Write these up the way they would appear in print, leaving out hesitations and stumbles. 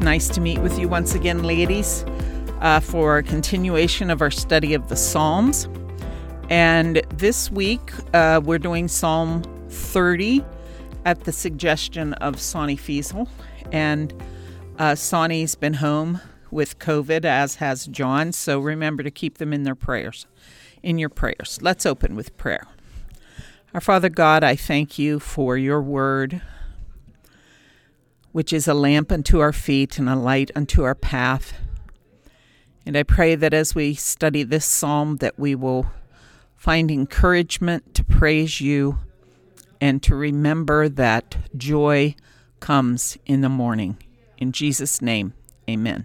nice to meet with you once again, ladies, for a continuation of our study of the Psalms. And this week, we're doing Psalm 30 at the suggestion of Sonny Fiesel. And Sonny's been home with COVID, as has John, so remember to keep them in your prayers. Let's open with prayer. Our Father God, I thank you for your word, which is a lamp unto our feet and a light unto our path. And I pray that as we study this psalm, that we will find encouragement to praise you and to remember that joy comes in the morning. In Jesus' name, amen.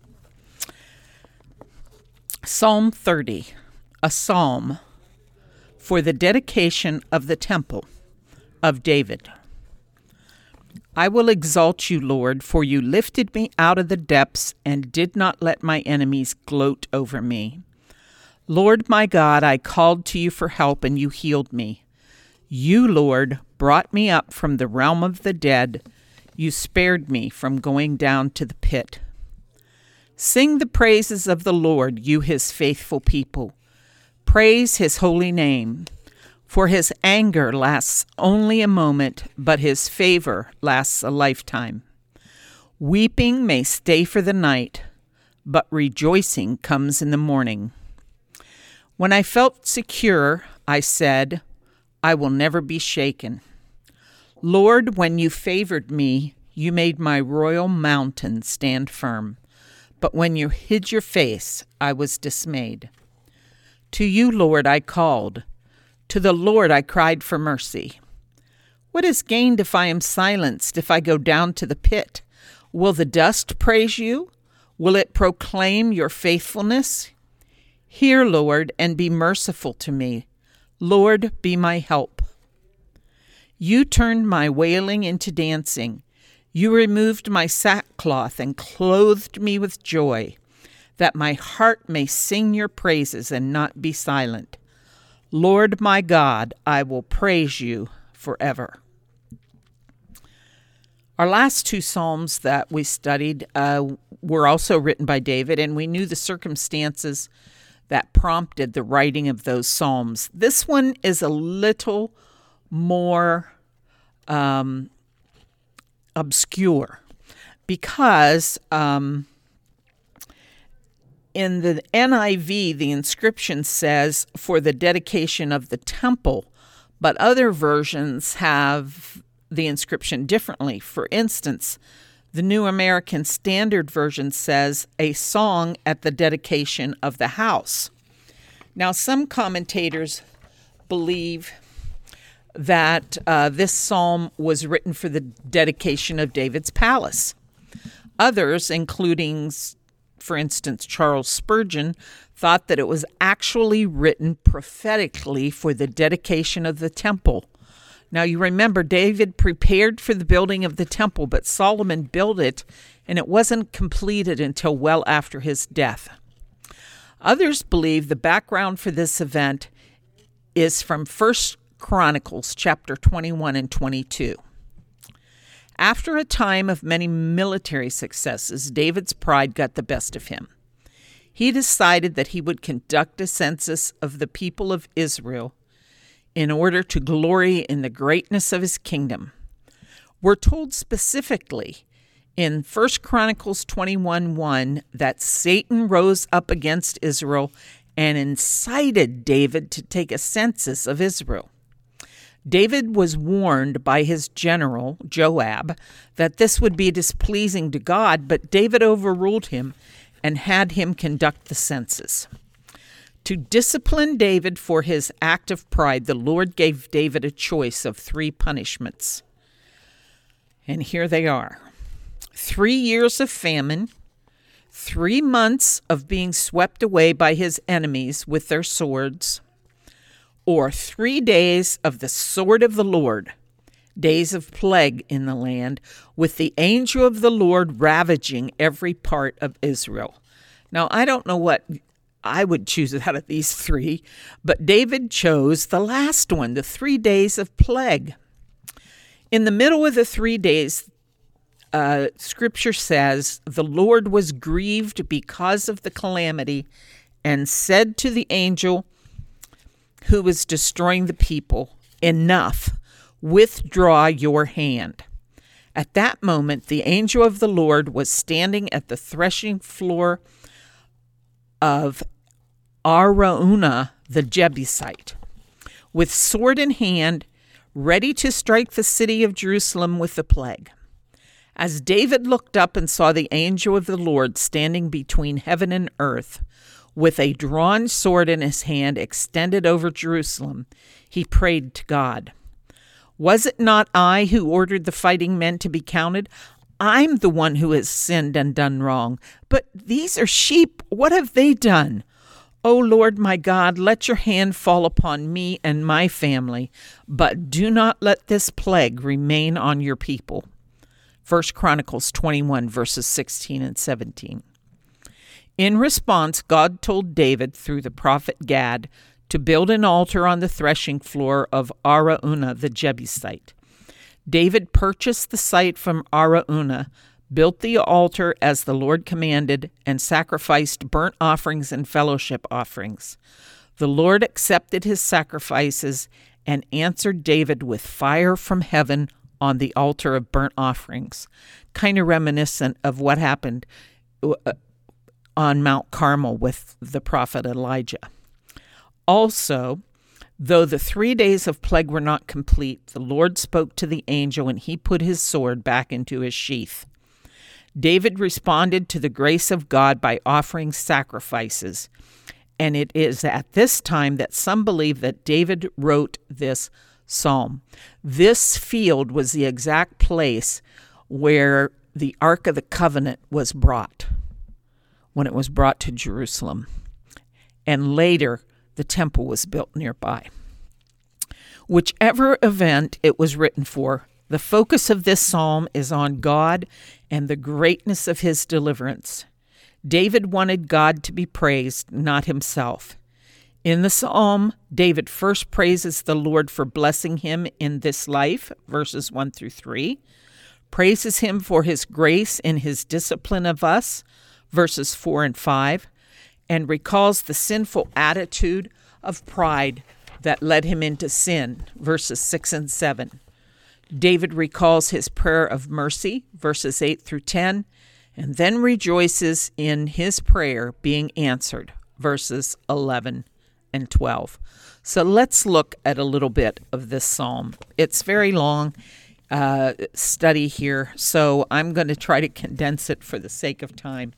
Psalm 30, a psalm for the dedication of the temple of David. I will exalt you, Lord, for you lifted me out of the depths and did not let my enemies gloat over me. Lord my God, I called to you for help and you healed me. You, Lord, brought me up from the realm of the dead. You spared me from going down to the pit. Sing the praises of the Lord, you his faithful people. Praise his holy name. For his anger lasts only a moment, but his favor lasts a lifetime. Weeping may stay for the night, but rejoicing comes in the morning. When I felt secure, I said, I will never be shaken. Lord, when you favored me, you made my royal mountain stand firm. But when you hid your face, I was dismayed. To you, Lord, I called. To the Lord I cried for mercy. What is gained if I am silenced, if I go down to the pit? Will the dust praise you? Will it proclaim your faithfulness? Hear, Lord, and be merciful to me. Lord, be my help. You turned my wailing into dancing. You removed my sackcloth and clothed me with joy, that my heart may sing your praises and not be silent. Lord my God, I will praise you forever. Our last two psalms that we studied were also written by David, and we knew the circumstances that prompted the writing of those psalms. This one is a little more obscure because in the NIV, the inscription says for the dedication of the temple, but other versions have the inscription differently. For instance, the New American Standard Version says a song at the dedication of the house. Now, some commentators believe that this psalm was written for the dedication of David's palace. Others, including, for instance, Charles Spurgeon, thought that it was actually written prophetically for the dedication of the temple. Now, you remember, David prepared for the building of the temple, but Solomon built it, and it wasn't completed until well after his death. Others believe the background for this event is from 1 Chronicles chapter 21 and 22. After a time of many military successes, David's pride got the best of him. He decided that he would conduct a census of the people of Israel in order to glory in the greatness of his kingdom. We're told specifically in 1 Chronicles 21:1 that Satan rose up against Israel and incited David to take a census of Israel. David was warned by his general, Joab, that this would be displeasing to God, but David overruled him and had him conduct the census. To discipline David for his act of pride, the Lord gave David a choice of 3 punishments. And here they are. 3 years of famine, 3 months of being swept away by his enemies with their swords, or 3 days of the sword of the Lord, days of plague in the land, with the angel of the Lord ravaging every part of Israel. Now, I don't know what I would choose out of these 3, but David chose the last one, the 3 days of plague. In the middle of the 3 days Scripture says, the Lord was grieved because of the calamity and said to the angel who was destroying the people, enough, withdraw your hand. At that moment, the angel of the Lord was standing at the threshing floor of Araunah the Jebusite, with sword in hand, ready to strike the city of Jerusalem with the plague. As David looked up and saw the angel of the Lord standing between heaven and earth, with a drawn sword in his hand extended over Jerusalem, he prayed to God. Was it not I who ordered the fighting men to be counted? I'm the one who has sinned and done wrong. But these are sheep. What have they done? O Lord my God, let your hand fall upon me and my family, but do not let this plague remain on your people. 1 Chronicles 21, verses 16 and 17. In response, God told David through the prophet Gad to build an altar on the threshing floor of Araunah the Jebusite. David purchased the site from Araunah, built the altar as the Lord commanded, and sacrificed burnt offerings and fellowship offerings. The Lord accepted his sacrifices and answered David with fire from heaven on the altar of burnt offerings, kind of reminiscent of what happened on Mount Carmel with the prophet Elijah. Also, though the 3 days of plague were not complete, the Lord spoke to the angel, and he put his sword back into his sheath. David responded to the grace of God by offering sacrifices, and it is at this time that some believe that David wrote this psalm. This field was the exact place where the Ark of the Covenant was brought, when it was brought to Jerusalem. And later, the temple was built nearby. Whichever event it was written for, the focus of this psalm is on God and the greatness of his deliverance. David wanted God to be praised, not himself. In the psalm, David first praises the Lord for blessing him in this life, verses 1 through 3, praises him for his grace in his discipline of us, verses 4 and 5, and recalls the sinful attitude of pride that led him into sin, verses 6 and 7. David recalls his prayer of mercy, verses 8 through 10, and then rejoices in his prayer being answered, verses 11 and 12. So let's look at a little bit of this psalm. It's very long study here, so I'm going to try to condense it for the sake of time.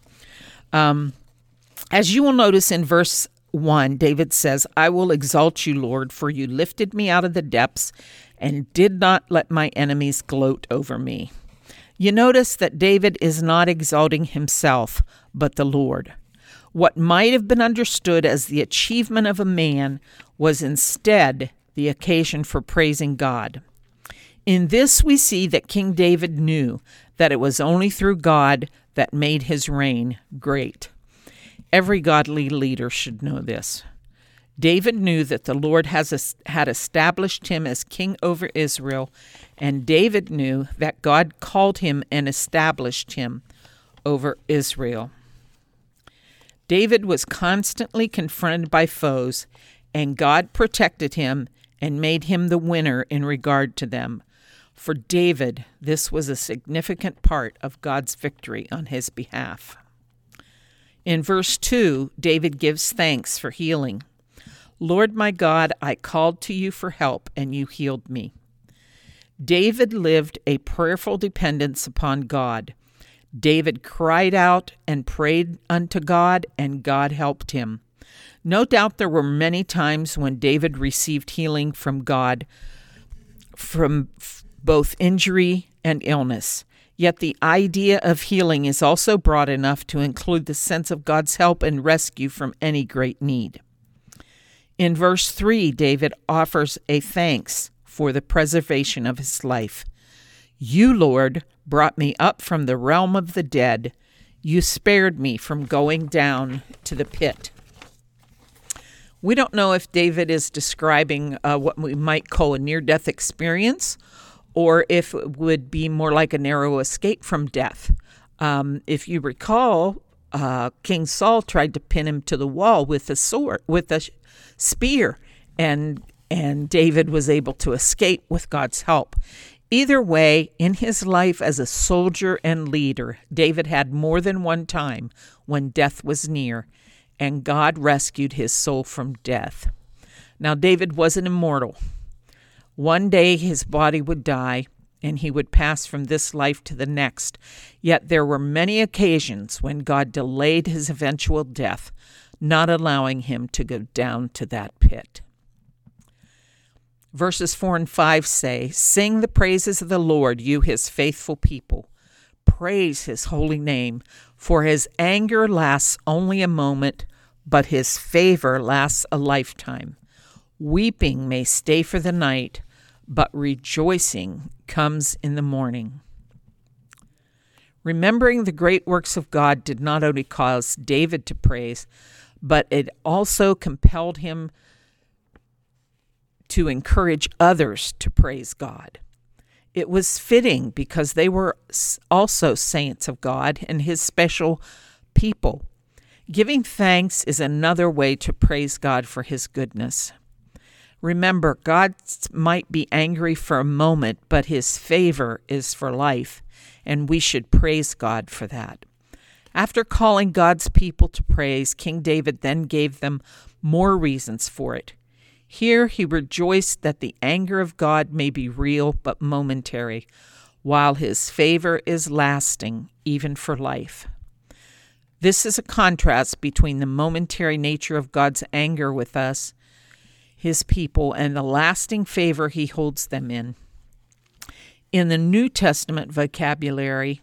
As you will notice in verse 1, David says, I will exalt you, Lord, for you lifted me out of the depths and did not let my enemies gloat over me. You notice that David is not exalting himself, but the Lord. What might have been understood as the achievement of a man was instead the occasion for praising God. In this we see that King David knew that it was only through God that made his reign great. Every godly leader should know this. David knew that the Lord had established him as king over Israel, and David knew that God called him and established him over Israel. David was constantly confronted by foes, and God protected him and made him the winner in regard to them. For David, this was a significant part of God's victory on his behalf. In verse 2, David gives thanks for healing. Lord my God, I called to you for help, and you healed me. David lived a prayerful dependence upon God. David cried out and prayed unto God, and God helped him. No doubt there were many times when David received healing from God from both injury and illness. Yet the idea of healing is also broad enough to include the sense of God's help and rescue from any great need. In verse 3, David offers a thanks for the preservation of his life. You, Lord, brought me up from the realm of the dead. You spared me from going down to the pit. We don't know if David is describing what we might call a near-death experience, or if it would be more like a narrow escape from death. If you recall, King Saul tried to pin him to the wall with a sword, with a spear, and David was able to escape with God's help. Either way, in his life as a soldier and leader, David had more than one time when death was near, and God rescued his soul from death. Now, David wasn't immortal. One day his body would die, and he would pass from this life to the next. Yet there were many occasions when God delayed his eventual death, not allowing him to go down to that pit. Verses 4 and 5 say, "Sing the praises of the Lord, you his faithful people. Praise his holy name, for his anger lasts only a moment, but his favor lasts a lifetime. Weeping may stay for the night, but rejoicing comes in the morning." Remembering the great works of God did not only cause David to praise, but it also compelled him to encourage others to praise God. It was fitting because they were also saints of God and his special people. Giving thanks is another way to praise God for his goodness. Remember, God might be angry for a moment, but his favor is for life, and we should praise God for that. After calling God's people to praise, King David then gave them more reasons for it. Here he rejoiced that the anger of God may be real but momentary, while his favor is lasting even for life. This is a contrast between the momentary nature of God's anger with us, his people, and the lasting favor he holds them in. In the New Testament vocabulary,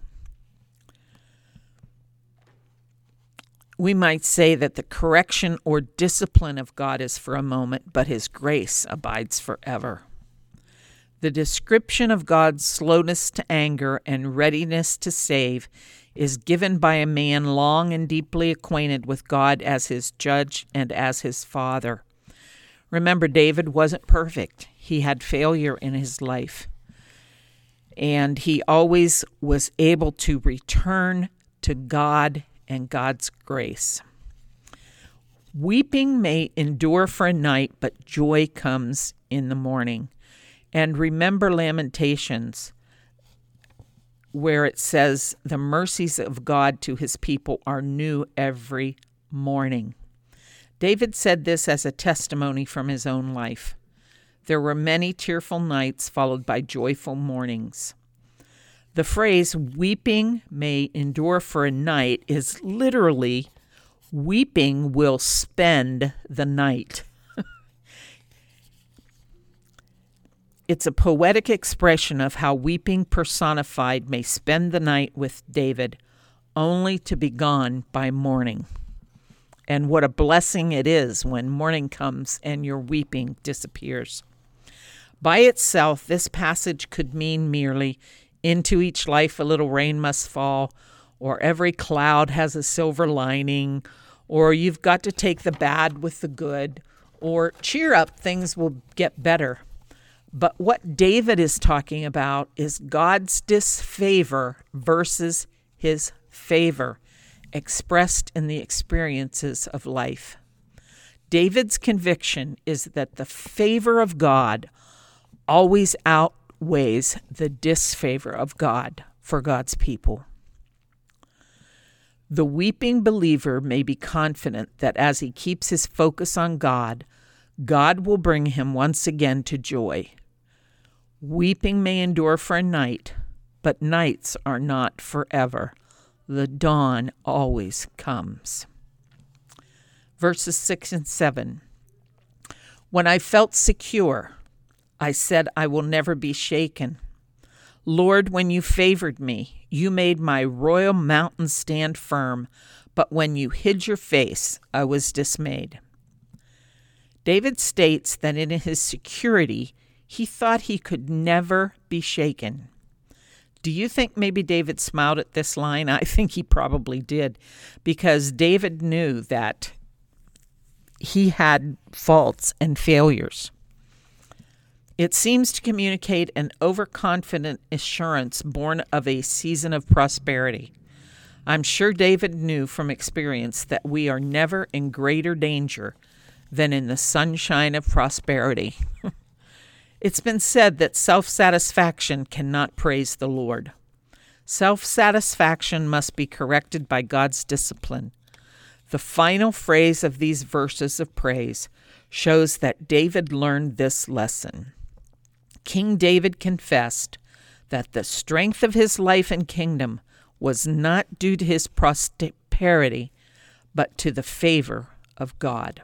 we might say that the correction or discipline of God is for a moment, but his grace abides forever. The description of God's slowness to anger and readiness to save is given by a man long and deeply acquainted with God as his judge and as his father. Remember, David wasn't perfect. He had failure in his life, and he always was able to return to God and God's grace. Weeping may endure for a night, but joy comes in the morning. And remember Lamentations, where it says, "The mercies of God to his people are new every morning." David said this as a testimony from his own life. There were many tearful nights followed by joyful mornings. The phrase, "weeping may endure for a night," is literally, weeping will spend the night. It's a poetic expression of how weeping personified may spend the night with David, only to be gone by morning. And what a blessing it is when morning comes and your weeping disappears. By itself, this passage could mean merely, "Into each life a little rain must fall," or "every cloud has a silver lining," or "you've got to take the bad with the good," or "cheer up, things will get better." But what David is talking about is God's disfavor versus his favor, expressed in the experiences of life. David's conviction is that the favor of God always outweighs the disfavor of God for God's people. The weeping believer may be confident that as he keeps his focus on God, God will bring him once again to joy. Weeping may endure for a night, but nights are not forever. The dawn always comes. Verses 6 and 7. When I felt secure, I said, I will never be shaken. Lord, when you favored me, you made my royal mountain stand firm, but when you hid your face, I was dismayed. David states that in his security, he thought he could never be shaken. Do you think maybe David smiled at this line? I think he probably did, because David knew that he had faults and failures. It seems to communicate an overconfident assurance born of a season of prosperity. I'm sure David knew from experience that we are never in greater danger than in the sunshine of prosperity. It's been said that self-satisfaction cannot praise the Lord. Self-satisfaction must be corrected by God's discipline. The final phrase of these verses of praise shows that David learned this lesson. King David confessed that the strength of his life and kingdom was not due to his prosperity, but to the favor of God.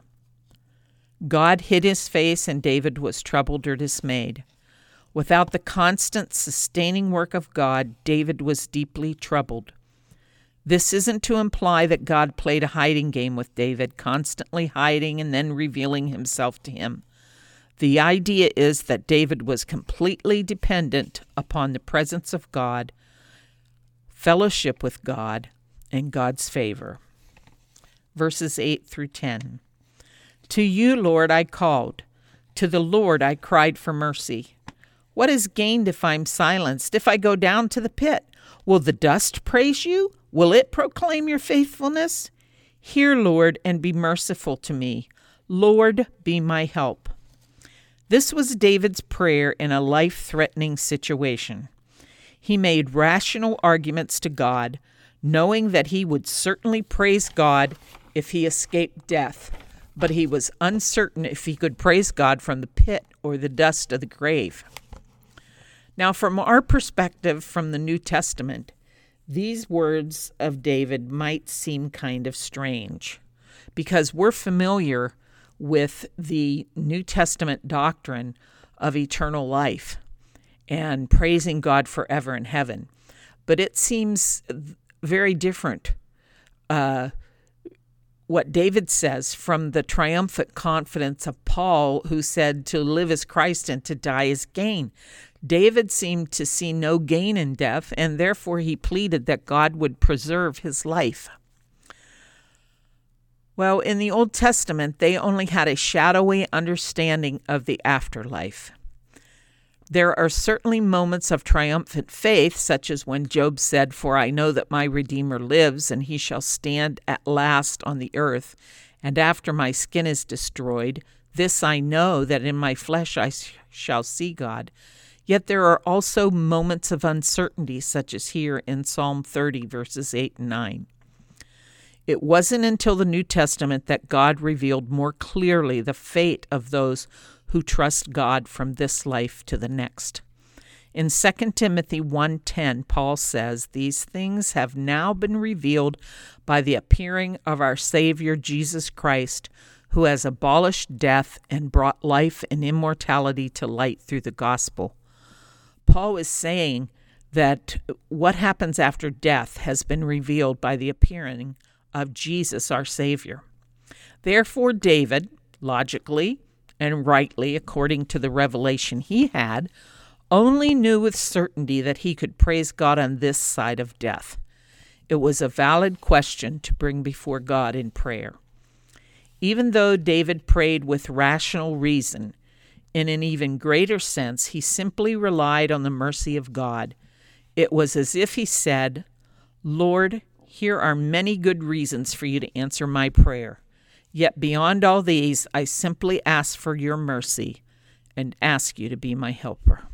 God hid his face, and David was troubled or dismayed. Without the constant, sustaining work of God, David was deeply troubled. This isn't to imply that God played a hiding game with David, constantly hiding and then revealing himself to him. The idea is that David was completely dependent upon the presence of God, fellowship with God, and God's favor. Verses 8 through 10. To you, Lord, I called. To the Lord I cried for mercy. What is gained if I'm silenced? If I go down to the pit, will the dust praise you? Will it proclaim your faithfulness? Hear, Lord, and be merciful to me. Lord, be my help. This was David's prayer in a life-threatening situation. He made rational arguments to God, knowing that he would certainly praise God if he escaped death, but he was uncertain if he could praise God from the pit or the dust of the grave. Now, from our perspective from the New Testament, these words of David might seem kind of strange because we're familiar with the New Testament doctrine of eternal life and praising God forever in heaven. But it seems very different, what David says, from the triumphant confidence of Paul, who said to live is Christ and to die is gain. David seemed to see no gain in death, and therefore he pleaded that God would preserve his life. Well, in the Old Testament, they only had a shadowy understanding of the afterlife. There are certainly moments of triumphant faith, such as when Job said, "For I know that my Redeemer lives, and he shall stand at last on the earth, and after my skin is destroyed, this I know, that in my flesh I shall see God." Yet there are also moments of uncertainty, such as here in Psalm 30, verses 8 and 9. It wasn't until the New Testament that God revealed more clearly the fate of those who trust God from this life to the next. In 2 Timothy 1:10, Paul says, "These things have now been revealed by the appearing of our Savior Jesus Christ, who has abolished death and brought life and immortality to light through the gospel." Paul is saying that what happens after death has been revealed by the appearing of Jesus, our Savior. Therefore, David, logically and rightly, according to the revelation he had, only knew with certainty that he could praise God on this side of death. It was a valid question to bring before God in prayer. Even though David prayed with rational reason, in an even greater sense, he simply relied on the mercy of God. It was as if he said, "Lord, here are many good reasons for you to answer my prayer. Yet beyond all these, I simply ask for your mercy and ask you to be my helper."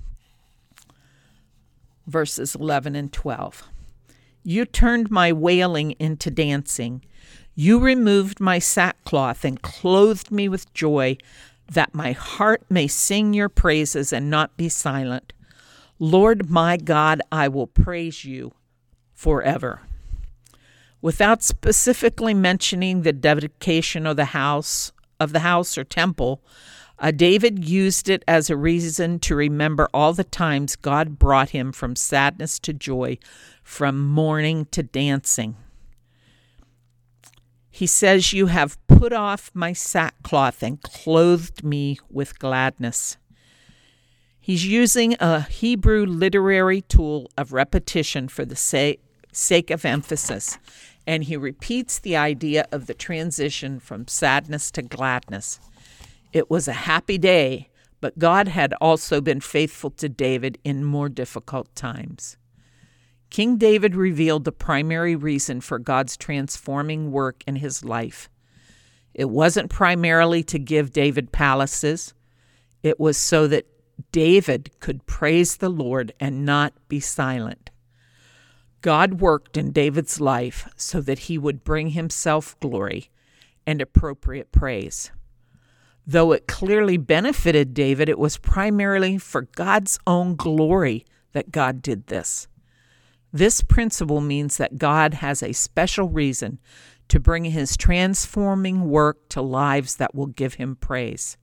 Verses 11 and 12. You turned my wailing into dancing. You removed my sackcloth and clothed me with joy, that my heart may sing your praises and not be silent. Lord my God, I will praise you forever. Without specifically mentioning the dedication of the house or temple, David used it as a reason to remember all the times God brought him from sadness to joy, from mourning to dancing. He says, "You have put off my sackcloth and clothed me with gladness." He's using a Hebrew literary tool of repetition for the sake of emphasis, and he repeats the idea of the transition from sadness to gladness. It was a happy day, but God had also been faithful to David in more difficult times. King David revealed the primary reason for God's transforming work in his life. It wasn't primarily to give David palaces. It was so that David could praise the Lord and not be silent. God worked in David's life so that he would bring himself glory and appropriate praise. Though it clearly benefited David, it was primarily for God's own glory that God did this. This principle means that God has a special reason to bring his transforming work to lives that will give him praise.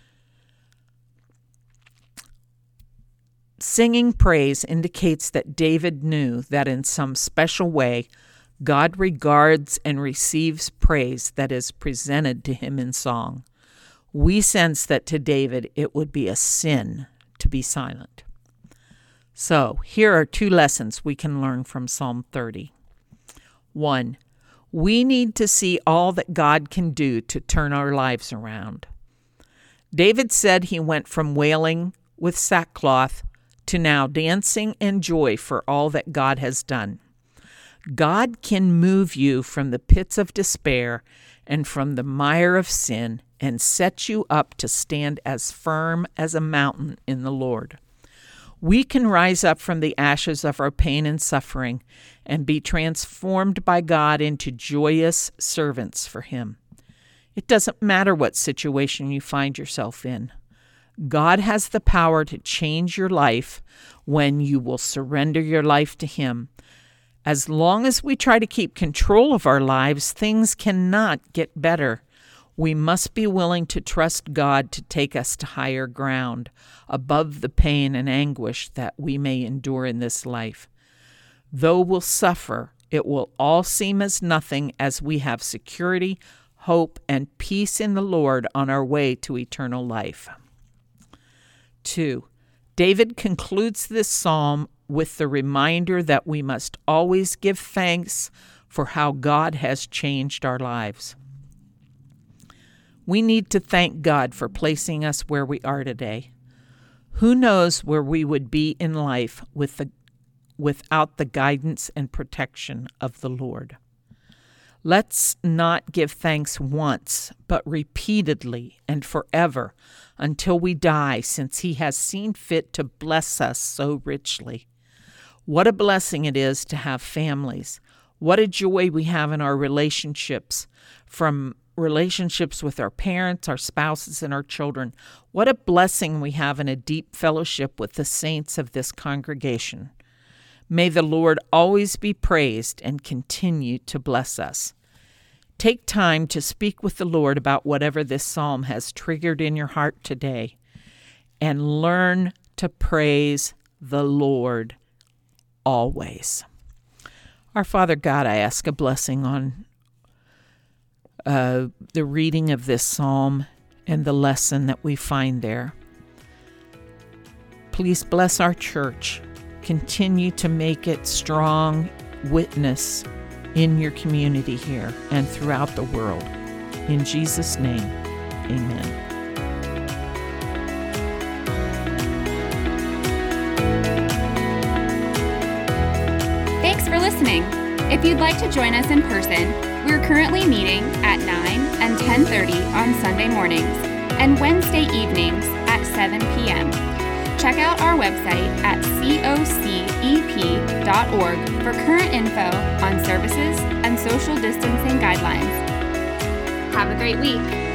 Singing praise indicates that David knew that in some special way, God regards and receives praise that is presented to him in song. We sense that to David it would be a sin to be silent. So, here are 2 lessons we can learn from Psalm 30. 1. We need to see all that God can do to turn our lives around. David said he went from wailing with sackcloth to now dancing in joy for all that God has done. God can move you from the pits of despair and from the mire of sin and set you up to stand as firm as a mountain in the Lord. We can rise up from the ashes of our pain and suffering and be transformed by God into joyous servants for Him. It doesn't matter what situation you find yourself in. God has the power to change your life when you will surrender your life to Him. As long as we try to keep control of our lives, things cannot get better. We must be willing to trust God to take us to higher ground, above the pain and anguish that we may endure in this life. Though we'll suffer, it will all seem as nothing as we have security, hope, and peace in the Lord on our way to eternal life. 2. David concludes this psalm with the reminder that we must always give thanks for how God has changed our lives. We need to thank God for placing us where we are today. Who knows where we would be in life without the guidance and protection of the Lord? Let's not give thanks once, but repeatedly and forever until we die, since He has seen fit to bless us so richly. What a blessing it is to have families. What a joy we have in our relationships, from relationships with our parents, our spouses, and our children. What a blessing we have in a deep fellowship with the saints of this congregation. May the Lord always be praised and continue to bless us. Take time to speak with the Lord about whatever this psalm has triggered in your heart today, and learn to praise the Lord always. Our Father God, I ask a blessing on the reading of this psalm and the lesson that we find there. Please bless our church. Continue to make it strong witness in your community here and throughout the world. In Jesus' name, amen. Thanks for listening. If you'd like to join us in person, we're currently meeting at 9 and 10:30 on Sunday mornings and Wednesday evenings at 7 p.m. Check out our website at cocep.org for current info on services and social distancing guidelines. Have a great week.